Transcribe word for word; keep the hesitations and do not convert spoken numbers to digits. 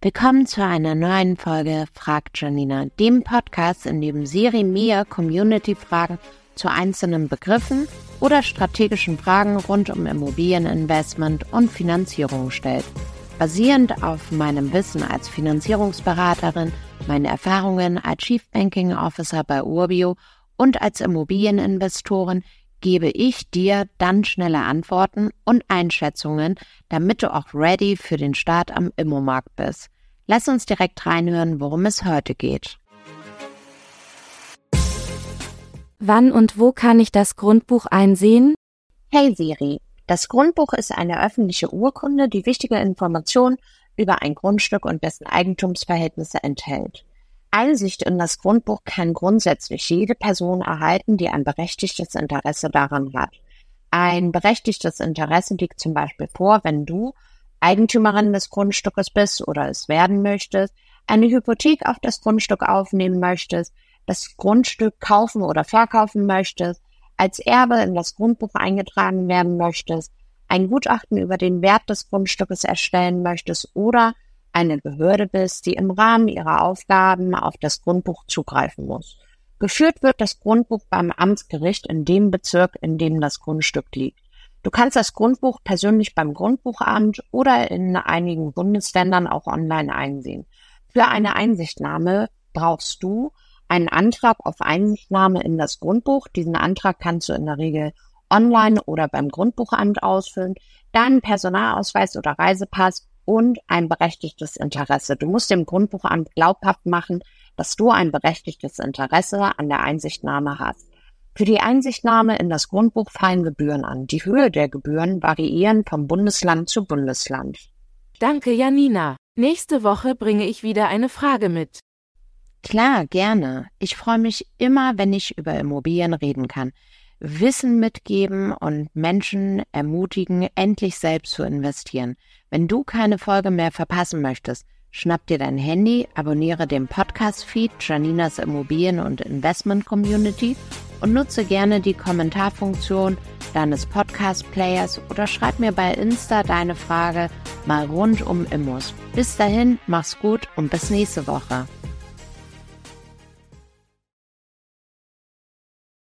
Willkommen zu einer neuen Folge Fragt Janina, dem Podcast, in dem Siri mir Community-Fragen zu einzelnen Begriffen oder strategischen Fragen rund um Immobilieninvestment und Finanzierung stellt. Basierend auf meinem Wissen als Finanzierungsberaterin, meinen Erfahrungen als Chief Banking Officer bei Urbio und als Immobilieninvestorin gebe ich dir dann schnelle Antworten und Einschätzungen, damit du auch ready für den Start am Immomarkt bist. Lass uns direkt reinhören, worum es heute geht. Wann und wo kann ich das Grundbuch einsehen? Hey Siri, das Grundbuch ist eine öffentliche Urkunde, die wichtige Informationen über ein Grundstück und dessen Eigentumsverhältnisse enthält. Einsicht in das Grundbuch kann grundsätzlich jede Person erhalten, die ein berechtigtes Interesse daran hat. Ein berechtigtes Interesse liegt zum Beispiel vor, wenn du Eigentümerin des Grundstückes bist oder es werden möchtest, eine Hypothek auf das Grundstück aufnehmen möchtest, das Grundstück kaufen oder verkaufen möchtest, als Erbe in das Grundbuch eingetragen werden möchtest, ein Gutachten über den Wert des Grundstückes erstellen möchtest oder eine Behörde bist, die im Rahmen ihrer Aufgaben auf das Grundbuch zugreifen muss. Geführt wird das Grundbuch beim Amtsgericht in dem Bezirk, in dem das Grundstück liegt. Du kannst das Grundbuch persönlich beim Grundbuchamt oder in einigen Bundesländern auch online einsehen. Für eine Einsichtnahme brauchst du einen Antrag auf Einsichtnahme in das Grundbuch. Diesen Antrag kannst du in der Regel online oder beim Grundbuchamt ausfüllen, deinen Personalausweis oder Reisepass und ein berechtigtes Interesse. Du musst dem Grundbuchamt glaubhaft machen, dass du ein berechtigtes Interesse an der Einsichtnahme hast. Für die Einsichtnahme in das Grundbuch fallen Gebühren an. Die Höhe der Gebühren variieren vom Bundesland zu Bundesland. Danke, Janina. Nächste Woche bringe ich wieder eine Frage mit. Klar, gerne. Ich freue mich immer, wenn ich über Immobilien reden kann. Wissen mitgeben und Menschen ermutigen, endlich selbst zu investieren. Wenn du keine Folge mehr verpassen möchtest, schnapp dir dein Handy, abonniere den Podcast-Feed Janinas Immobilien- und Investment-Community und nutze gerne die Kommentarfunktion deines Podcast-Players oder schreib mir bei Insta deine Frage mal rund um Immos. Bis dahin, mach's gut und bis nächste Woche.